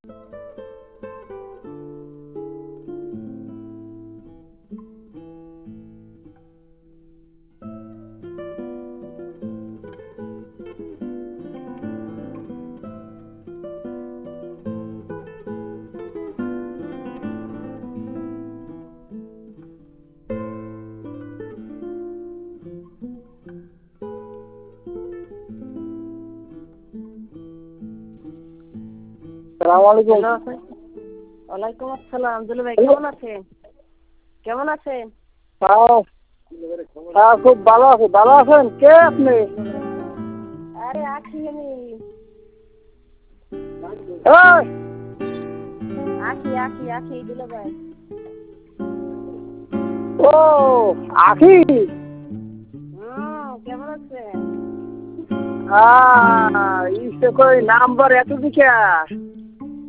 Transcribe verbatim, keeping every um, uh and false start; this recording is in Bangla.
আসসালামু আলাইকুম। ওয়ালাইকুম আসসালাম। দুলু ভাই কেমন আছেন? কেমন আছেন? হ্যাঁ, খুব ভালো আছি। ভালো আছেন? কে আপনি? আরে আখি আমি। এই, আখি আখি আখি দুলু ভাই। ও আখি। হুম, কেমন আছেন? আহ, ইসে কই নাম্বার এত দিকে